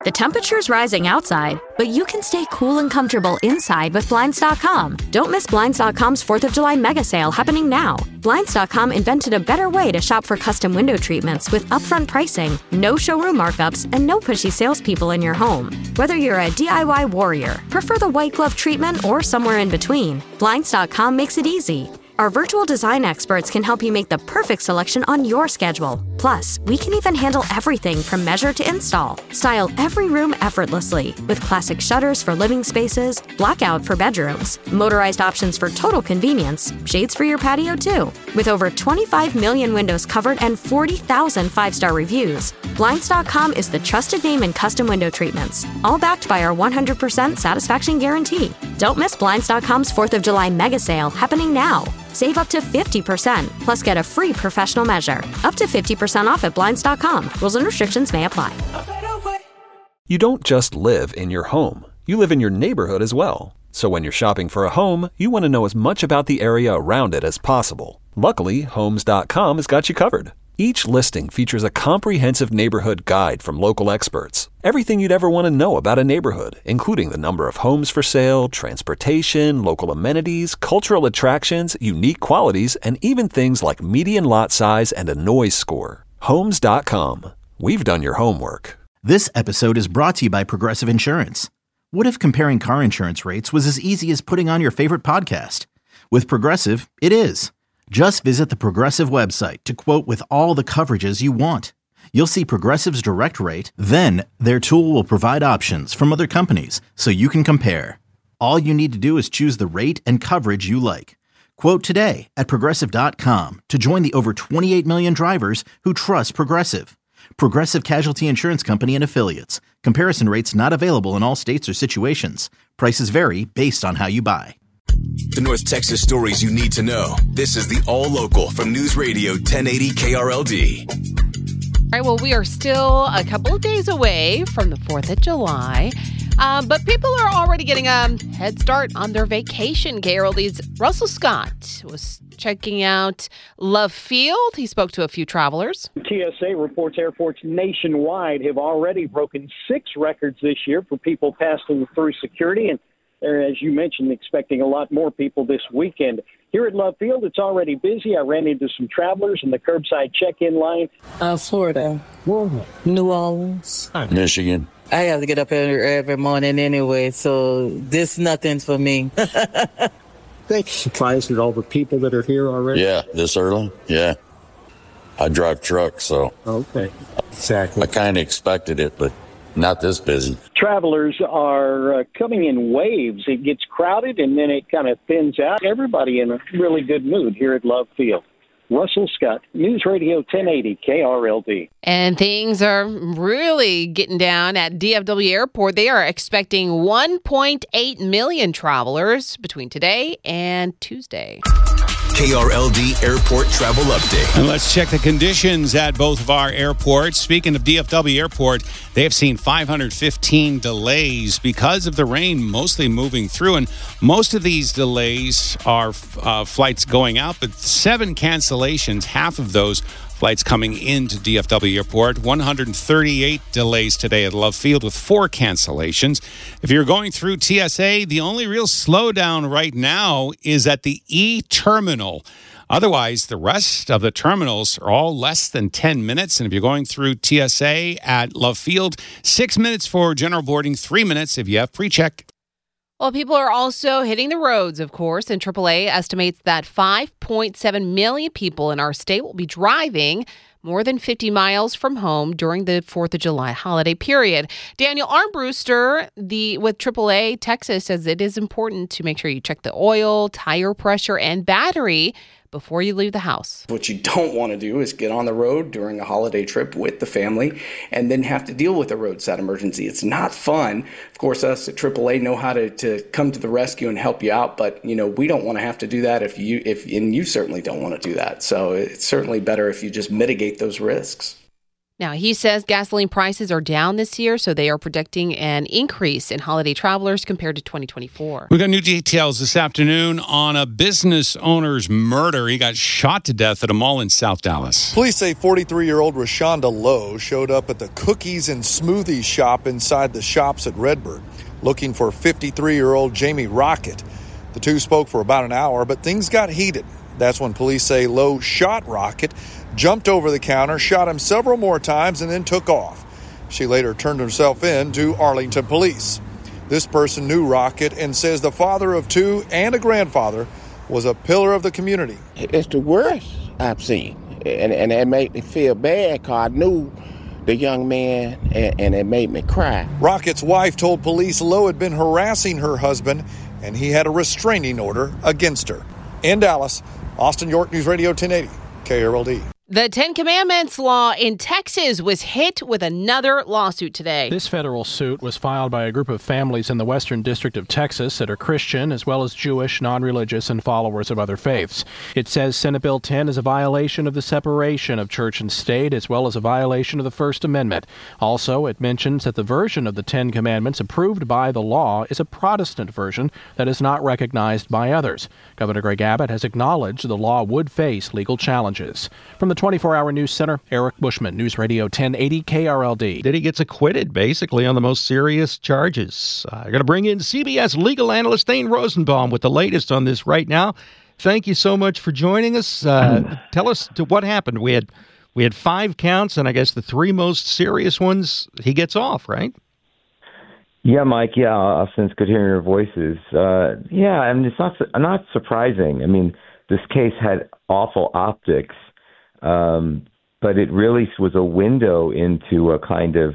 The temperature's rising outside, but you can stay cool and comfortable inside with Blinds.com. Don't miss Blinds.com's 4th of July mega sale happening now. Blinds.com invented a better way to shop for custom window treatments with upfront pricing, no showroom markups, and no pushy salespeople in your home. Whether you're a DIY warrior, prefer the white glove treatment, or somewhere in between, Blinds.com makes it easy. Our virtual design experts can help you make the perfect selection on your schedule. Plus, we can even handle everything from measure to install. Style every room effortlessly with classic shutters for living spaces, blackout for bedrooms, motorized options for total convenience, shades for your patio too. With over 25 million windows covered and 40,000 five-star reviews, Blinds.com is the trusted name in custom window treatments, all backed by our 100% satisfaction guarantee. Don't miss Blinds.com's 4th of July mega sale happening now. Save up to 50%, plus get a free professional measure. Up to 50% off at Blinds.com. Rules and restrictions may apply. You don't just live in your home. You live in your neighborhood as well. So when you're shopping for a home, you want to know as much about the area around it as possible. Luckily, Homes.com has got you covered. Each listing features a comprehensive neighborhood guide from local experts. Everything you'd ever want to know about a neighborhood, including the number of homes for sale, transportation, local amenities, cultural attractions, unique qualities, and even things like median lot size and a noise score. Homes.com. We've done your homework. This episode is brought to you by Progressive Insurance. What if comparing car insurance rates was as easy as putting on your favorite podcast? With Progressive, it is. Just visit the Progressive website to quote with all the coverages you want. You'll see Progressive's direct rate, then their tool will provide options from other companies so you can compare. All you need to do is choose the rate and coverage you like. Quote today at Progressive.com to join the over 28 million drivers who trust Progressive. Progressive Casualty Insurance Company and Affiliates. Comparison rates not available in all states or situations. Prices vary based on how you buy. The North Texas stories you need to know. This is the All Local from News Radio 1080 KRLD. All right, well, we are still a couple of days away from the 4th of July, but people are already getting a head start on their vacation. KRLD's Russell Scott was checking out Love Field. He spoke to a few travelers. TSA reports airports nationwide have already broken 6 records this year for people passing through security, and they're, as you mentioned, expecting a lot more people this weekend. Here at Love Field, it's already busy. I ran into some travelers in the curbside check-in line. Florida, New Orleans, Michigan. I have to get up here every morning anyway, so this nothing for me. Surprised at all the people that are here already? Yeah, this early? Yeah. I drive trucks, so. Okay, exactly. I kind of expected it, but not this busy. Travelers are coming in waves. It gets crowded, and then it kind of thins out. Everybody in a really good mood here at Love Field. Russell Scott, News Radio 1080 KRLD. And things are really getting down at DFW Airport. They are expecting 1.8 million travelers between today and Tuesday. KRLD Airport Travel Update. And let's check the conditions at both of our airports. Speaking of DFW Airport, they have seen 515 delays because of the rain mostly moving through. And most of these delays are flights going out, but 7 cancellations, half of those flights coming into DFW Airport. 138 delays today at Love Field with 4 cancellations. If you're going through TSA, the only real slowdown right now is at the E-Terminal. Otherwise, the rest of the terminals are all less than 10 minutes. And if you're going through TSA at Love Field, 6 minutes for general boarding, 3 minutes if you have pre-check. Well, people are also hitting the roads, of course, and AAA estimates that 5.7 million people in our state will be driving more than 50 miles from home during the 4th of July holiday period. Daniel Armbruster with AAA Texas says it is important to make sure you check the oil, tire pressure, and battery before you leave the house. What you don't want to do is get on the road during a holiday trip with the family and then have to deal with a roadside emergency. It's not fun. Of course, us at AAA know how to come to the rescue and help you out, but we don't want to have to do that and you certainly don't want to do that. So it's certainly better if you just mitigate those risks. Now, he says gasoline prices are down this year, so they are predicting an increase in holiday travelers compared to 2024. We got new details this afternoon on a business owner's murder. He got shot to death at a mall in South Dallas. Police say 43-year-old Rashonda Lowe showed up at the cookies and smoothies shop inside the shops at Redbird, looking for 53-year-old Jamie Rocket. The two spoke for about an hour, but things got heated. That's when police say Lowe shot Rocket, jumped over the counter, shot him several more times, and then took off. She later turned herself in to Arlington police. This person knew Rocket and says the father of two and a grandfather was a pillar of the community. It's the worst I've seen, and it made me feel bad because I knew the young man, and it made me cry. Rocket's wife told police Lowe had been harassing her husband, and he had a restraining order against her. In Dallas, Austin York, News Radio 1080, KRLD. The Ten Commandments law in Texas was hit with another lawsuit today. This federal suit was filed by a group of families in the Western District of Texas that are Christian, as well as Jewish, non-religious, and followers of other faiths. It says Senate Bill 10 is a violation of the separation of church and state, as well as a violation of the First Amendment. Also, it mentions that the version of the Ten Commandments approved by the law is a Protestant version that is not recognized by others. Governor Greg Abbott has acknowledged the law would face legal challenges. From the 24-Hour News Center, Eric Bushman, News Radio 1080 KRLD. Diddy gets acquitted, basically, on the most serious charges. I'm going to bring in CBS legal analyst Thane Rosenbaum with the latest on this right now. Thank you so much for joining us. Tell us what happened. We had 5 counts, and I guess the 3 most serious ones, he gets off, right? Yeah, Mike. Yeah, since good hearing your voices. Yeah, I mean, it's not surprising. I mean, this case had awful optics. But it really was a window into a kind of,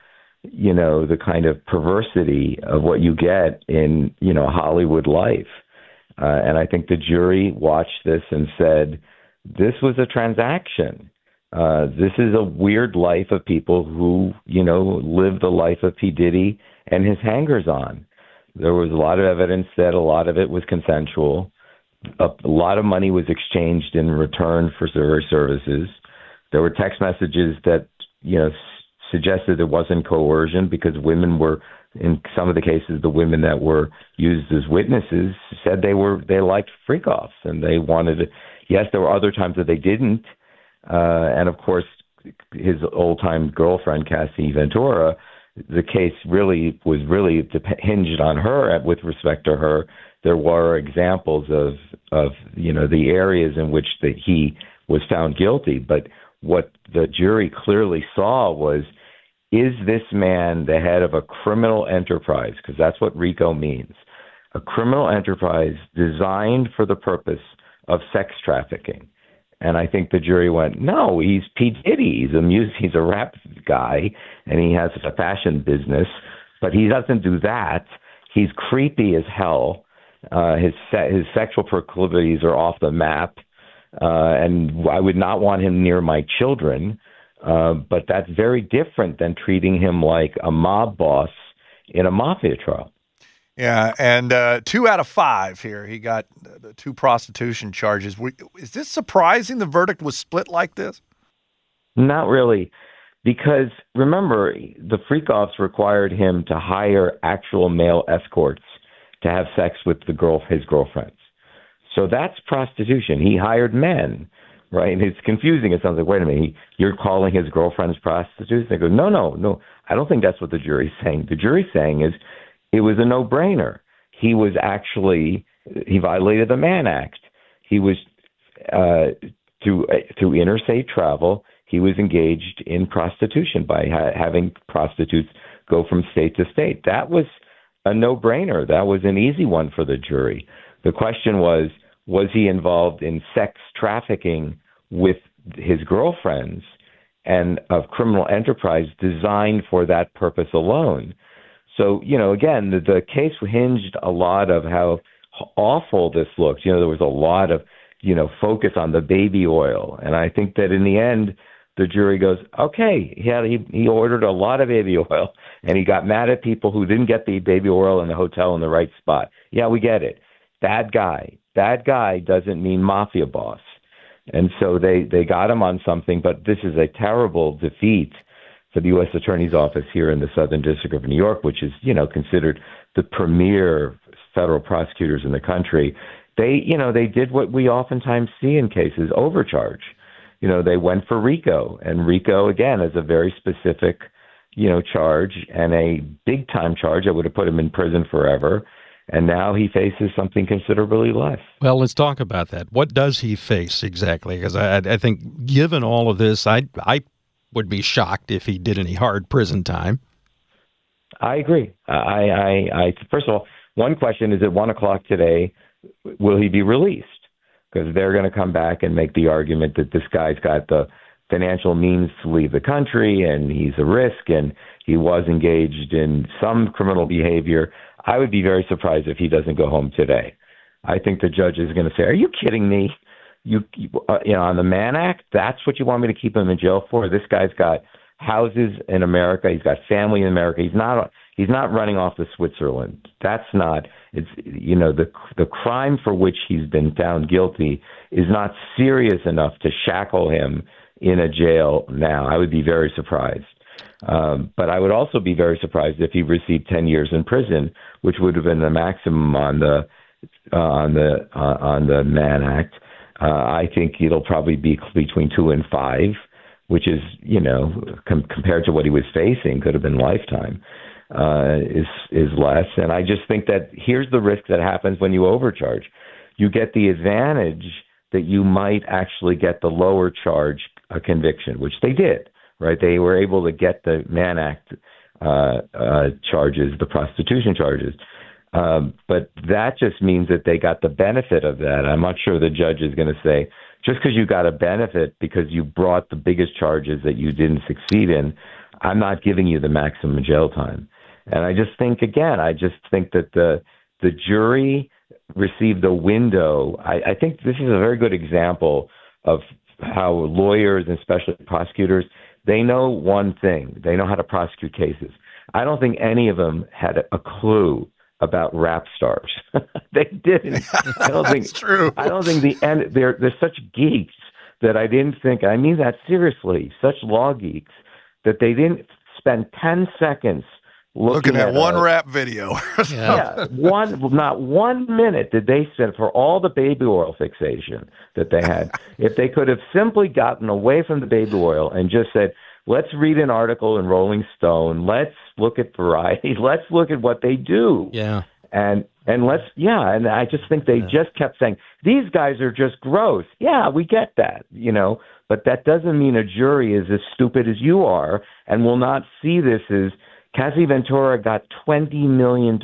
the kind of perversity of what you get in, Hollywood life. And I think the jury watched this and said, this was a transaction. This is a weird life of people who, live the life of P. Diddy and his hangers-on. There was a lot of evidence that a lot of it was consensual. A lot of money was exchanged in return for services. There were text messages that, suggested there wasn't coercion because women were, in some of the cases, the women that were used as witnesses said they liked freak-offs and they wanted to. Yes, there were other times that they didn't. And of course, his old-time girlfriend, Cassie Ventura, the case was really hinged on her with respect to her. There were examples of the areas in which he was found guilty. But what the jury clearly saw was, is this man the head of a criminal enterprise? Because that's what RICO means. A criminal enterprise designed for the purpose of sex trafficking. And I think the jury went, no, he's P. Diddy. He's a rap guy, and he has a fashion business. But he doesn't do that. He's creepy as hell. His sexual proclivities are off the map, and I would not want him near my children. But that's very different than treating him like a mob boss in a mafia trial. Yeah, and 2 out of 5 here. He got the 2 prostitution charges. Is this surprising the verdict was split like this? Not really, because remember, the freak-offs required him to hire actual male escorts to have sex with his girlfriends. So that's prostitution. He hired men, right? It's confusing. It sounds like, wait a minute, you're calling his girlfriends prostitutes? They go, no. I don't think that's what the jury's saying. The jury's saying is it was a no-brainer. He violated the Mann Act. He was, through interstate travel, he was engaged in prostitution by having prostitutes go from state to state. That was a no-brainer. That was an easy one for the jury. The question was he involved in sex trafficking with his girlfriends and of criminal enterprise designed for that purpose alone? So, again, the case hinged a lot of how awful this looked. There was a lot of, focus on the baby oil. And I think that in the end, the jury goes, okay, he ordered a lot of baby oil, and he got mad at people who didn't get the baby oil in the hotel in the right spot. Yeah, we get it. Bad guy. Bad guy doesn't mean mafia boss. And so they got him on something, but this is a terrible defeat for the U.S. Attorney's Office here in the Southern District of New York, which is, considered the premier federal prosecutors in the country. They did what we oftentimes see in cases, overcharge. They went for RICO, and RICO, again, is a very specific, charge and a big-time charge that would have put him in prison forever. And now he faces something considerably less. Well, let's talk about that. What does he face exactly? Because I think given all of this, I would be shocked if he did any hard prison time. I agree. I first of all, one question is at 1:00 today, will he be released? Because they're going to come back and make the argument that this guy's got the financial means to leave the country and he's a risk and he was engaged in some criminal behavior. I would be very surprised if he doesn't go home today. I think the judge is going to say, "Are you kidding me? On the Mann Act, that's what you want me to keep him in jail for? This guy's got houses in America. He's got family in America. He's not running off to Switzerland. That's not. It's the crime for which he's been found guilty is not serious enough to shackle him in a jail now." I would be very surprised. But I would also be very surprised if he received 10 years in prison, which would have been the maximum on the Mann Act. I think it'll probably be between 2 and 5, which is, compared to what he was facing, could have been lifetime, is less. And I just think that here's the risk that happens when you overcharge. You get the advantage that you might actually get the lower charge conviction, which they did. Right, they were able to get the Mann Act charges, the prostitution charges, but that just means that they got the benefit of that. I'm not sure the judge is going to say, just because you got a benefit because you brought the biggest charges that you didn't succeed in, I'm not giving you the maximum jail time. And I just think that the jury received a window. I think this is a very good example of how lawyers and especially prosecutors, they know one thing. They know how to prosecute cases. I don't think any of them had a clue about rap stars. They didn't. I don't think. True. I don't think they're such geeks that I didn't think. I mean that seriously. Such law geeks that they didn't spend 10 seconds looking at one rap video. Not 1 minute did they spend for all the baby oil fixation that they had. If they could have simply gotten away from the baby oil and just said, let's read an article in Rolling Stone, let's look at Variety, let's look at what they do. Yeah. And I just think they just kept saying, these guys are just gross. Yeah, we get that, but that doesn't mean a jury is as stupid as you are and will not see this as Cassie Ventura got $20 million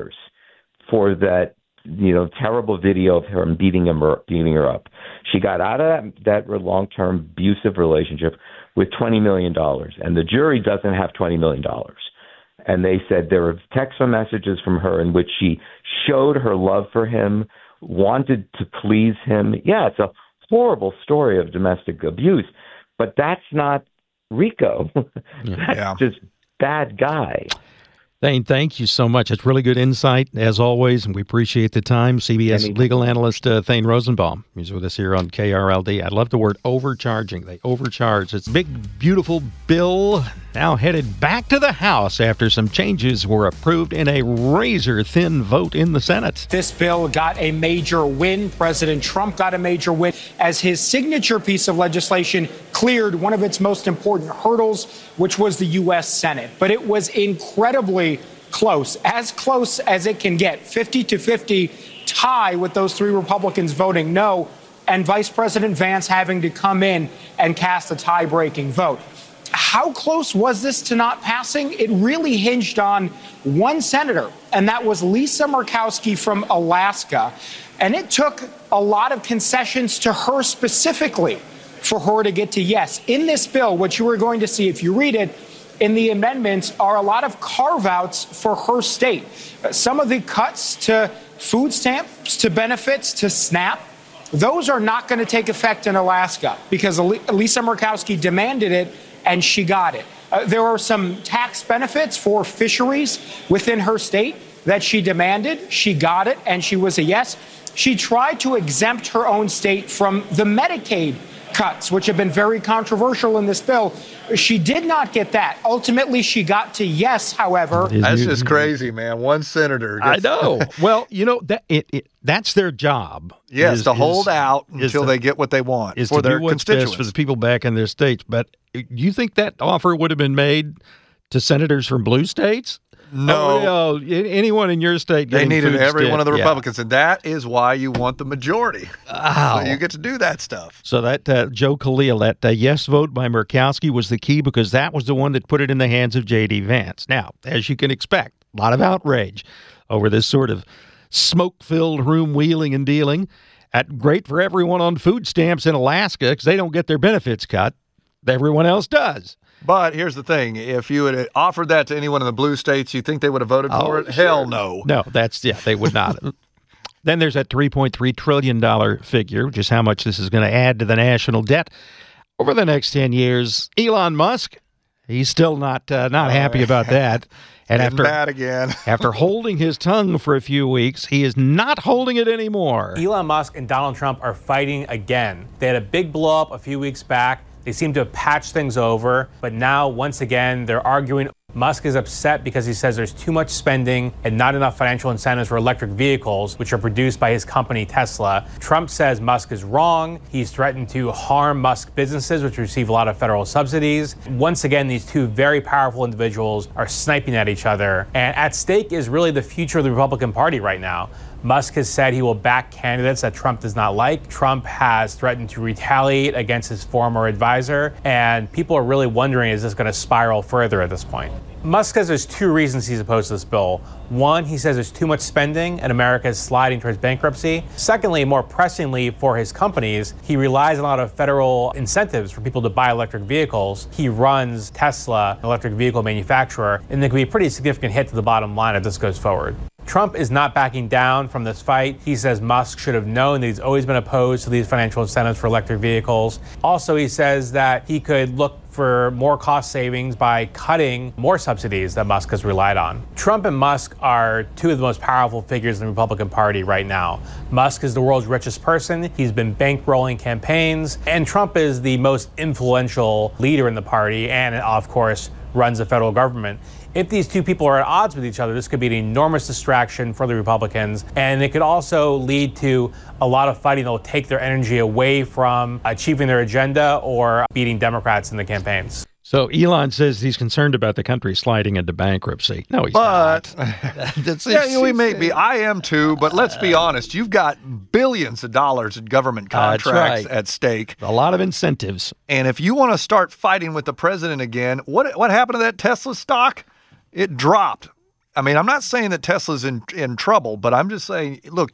for that, terrible video of her beating her up. She got out of that long-term abusive relationship with $20 million, and the jury doesn't have $20 million. And they said there were text messages from her in which she showed her love for him, wanted to please him. Yeah, it's a horrible story of domestic abuse, but that's not RICO. That's just bad guy. Thane, thank you so much. It's really good insight, as always, and we appreciate the time. CBS legal analyst Thane Rosenbaum. He's with us here on KRLD. I love the word overcharging. They overcharge. It's a big, beautiful bill now headed back to the House after some changes were approved in a razor-thin vote in the Senate. This bill got a major win. President Trump got a major win as his signature piece of legislation cleared one of its most important hurdles, which was the U.S. Senate. But it was incredibly close as it can get. 50-50 tie with those three Republicans voting no, and Vice President Vance having to come in and cast a tie-breaking vote. How close was this to not passing? It really hinged on one senator, and that was Lisa Murkowski from Alaska. And it took a lot of concessions to her specifically for her to get to yes. In this bill, what you are going to see if you read it, in the amendments are a lot of carve-outs for her state. Some of the cuts to food stamps, to benefits, to SNAP, those are not going to take effect in Alaska because Lisa Murkowski demanded it and she got it. There are some tax benefits for fisheries within her state that she demanded. She got it and she was a yes. She tried to exempt her own state from the Medicaid cuts, which have been very controversial in this bill. She did not get that. Ultimately, she got to yes, however. That's just crazy, man. One senator. I know. Well, that's their job. Yes, to hold out until they get what they want for their constituents. For the people back in their states. But you think that offer would have been made to senators from blue states? No. Anyone in your state. They needed every one of the Republicans, and that is why you want the majority. So you get to do that stuff. So that Joe Khalil, that yes vote by Murkowski was the key because that was the one that put it in the hands of J.D. Vance. Now, as you can expect, a lot of outrage over this sort of smoke-filled room wheeling and dealing. Great for everyone on food stamps in Alaska because they don't get their benefits cut. Everyone else does. But here's the thing. If you had offered that to anyone in the blue states, you think they would have voted for it? Sure. Hell no. No, they would not. Then there's that $3.3 trillion figure, which is how much this is going to add to the national debt over the next 10 years. Elon Musk, he's still not happy about that. And after holding his tongue for a few weeks, he is not holding it anymore. Elon Musk and Donald Trump are fighting again. They had a big blow up a few weeks back. They seem to have patched things over, but now, once again, they're arguing. Musk is upset because he says there's too much spending and not enough financial incentives for electric vehicles, which are produced by his company, Tesla. Trump says Musk is wrong. He's threatened to harm Musk businesses, which receive a lot of federal subsidies. Once again, these two very powerful individuals are sniping at each other. And at stake is really the future of the Republican Party right now. Musk has said he will back candidates that Trump does not like. Trump has threatened to retaliate against his former advisor. And people are really wondering, is this going to spiral further at this point? Musk says there's two reasons he's opposed to this bill. One, he says there's too much spending and America is sliding towards bankruptcy. Secondly, more pressingly for his companies, he relies on a lot of federal incentives for people to buy electric vehicles. He runs Tesla, an electric vehicle manufacturer, and there could be a pretty significant hit to the bottom line if this goes forward. Trump is not backing down from this fight. He says Musk should have known that he's always been opposed to these financial incentives for electric vehicles. Also, he says that he could look for more cost savings by cutting more subsidies that Musk has relied on. Trump and Musk are two of the most powerful figures in the Republican Party right now. Musk is the world's richest person. He's been bankrolling campaigns, and Trump is the most influential leader in the party and, of course, runs the federal government. If these two people are at odds with each other, this could be an enormous distraction for the Republicans, and it could also lead to a lot of fighting that will take their energy away from achieving their agenda or beating Democrats in the campaigns. So Elon says he's concerned about the country sliding into bankruptcy. No, he's not. We may be. I am too, but let's be honest. You've got billions of dollars in government contracts at stake. A lot of incentives. And if you want to start fighting with the president again, what happened to that Tesla stock? It dropped. I mean, I'm not saying that Tesla's in trouble, but I'm just saying, look,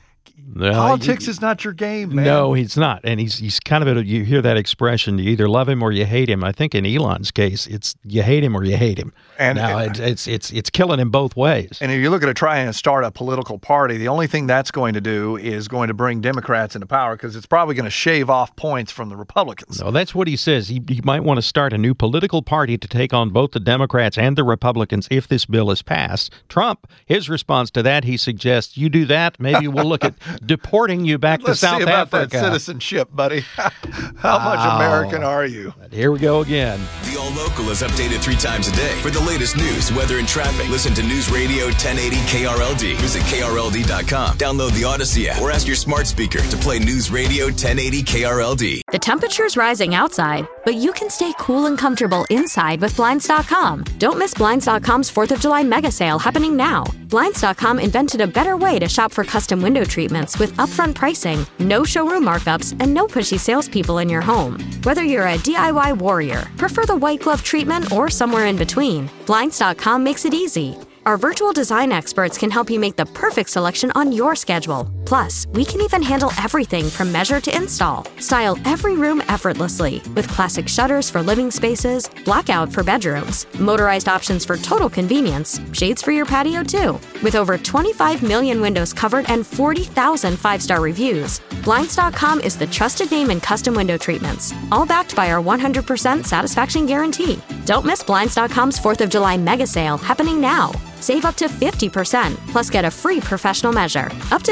politics is not your game, man. No, he's not. And he's kind of you hear that expression, you either love him or you hate him. I think in Elon's case, it's you hate him or you hate him. And now it's killing him both ways. And if you're looking to try and start a political party, the only thing that's going to do is going to bring Democrats into power because it's probably going to shave off points from the Republicans. No, that's what he says. He might want to start a new political party to take on both the Democrats and the Republicans if this bill is passed. Trump, his response to that, he suggests you do that, maybe we'll look at deporting you back to South Africa. Let's see about that citizenship, buddy. How much American are you? Here we go again. The All Local is updated 3 times a day. For the latest news, weather, and traffic, listen to News Radio 1080 KRLD. Visit KRLD.com. Download the Odyssey app or ask your smart speaker to play News Radio 1080 KRLD. The temperature's rising outside, but you can stay cool and comfortable inside with Blinds.com. Don't miss Blinds.com's 4th of July mega sale happening now. Blinds.com invented a better way to shop for custom window treatments with upfront pricing, no showroom markups, and no pushy salespeople in your home. Whether you're a DIY warrior, prefer the white glove treatment, or somewhere in between, Blinds.com makes it easy. Our virtual design experts can help you make the perfect selection on your schedule. Plus, we can even handle everything from measure to install. Style every room effortlessly with classic shutters for living spaces, blackout for bedrooms, motorized options for total convenience, shades for your patio too. With over 25 million windows covered and 40,000 5-star reviews, Blinds.com is the trusted name in custom window treatments, all backed by our 100% satisfaction guarantee. Don't miss Blinds.com's 4th of July mega sale happening now. Save up to 50%, plus get a free professional measure. Up to 50%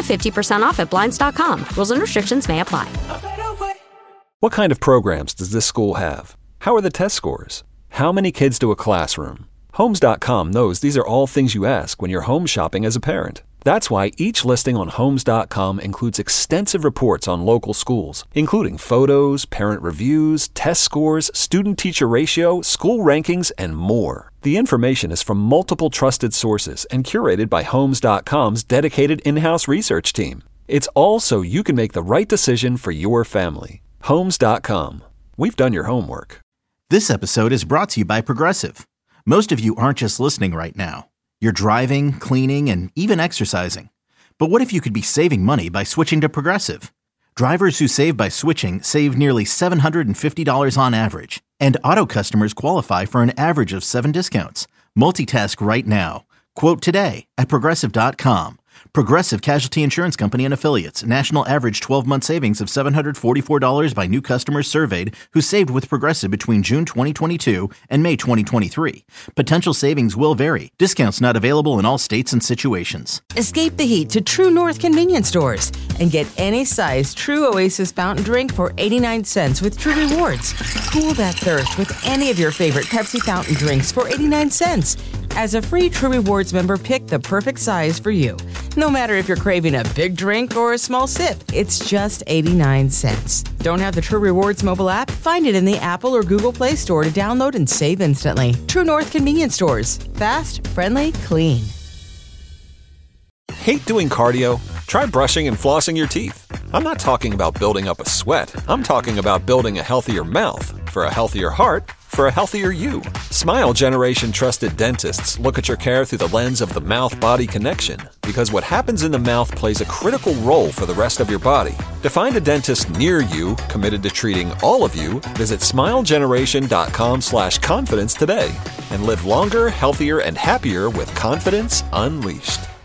20% off at Blinds.com. Rules and restrictions may apply. What kind of programs does this school have? How are the test scores? How many kids do a classroom? Homes.com knows these are all things you ask when you're home shopping as a parent. That's why each listing on Homes.com includes extensive reports on local schools, including photos, parent reviews, test scores, student-teacher ratio, school rankings, and more. The information is from multiple trusted sources and curated by Homes.com's dedicated in-house research team. It's all so you can make the right decision for your family. Homes.com. We've done your homework. This episode is brought to you by Progressive. Most of you aren't just listening right now. You're driving, cleaning, and even exercising. But what if you could be saving money by switching to Progressive? Drivers who save by switching save nearly $750 on average. And auto customers qualify for an average of 7 discounts. Multitask right now. Quote today at Progressive.com. Progressive Casualty Insurance Company and Affiliates. National average 12-month savings of $744 by new customers surveyed who saved with Progressive between June 2022 and May 2023. Potential savings will vary. Discounts not available in all states and situations. Escape the heat to True North convenience stores and get any size True Oasis fountain drink for 89 cents with True Rewards. Cool that thirst with any of your favorite Pepsi fountain drinks for 89 cents. As a free True Rewards member, pick the perfect size for you. No matter if you're craving a big drink or a small sip, it's just 89 cents. Don't have the True Rewards mobile app? Find it in the Apple or Google Play Store to download and save instantly. True North convenience stores. Fast, friendly, clean. Hate doing cardio? Try brushing and flossing your teeth. I'm not talking about building up a sweat. I'm talking about building a healthier mouth for a healthier heart for a healthier you. Smile Generation trusted dentists look at your care through the lens of the mouth-body connection, because what happens in the mouth plays a critical role for the rest of your body. To find a dentist near you committed to treating all of you, visit smilegeneration.com/confidence today and live longer, healthier, and happier with confidence unleashed.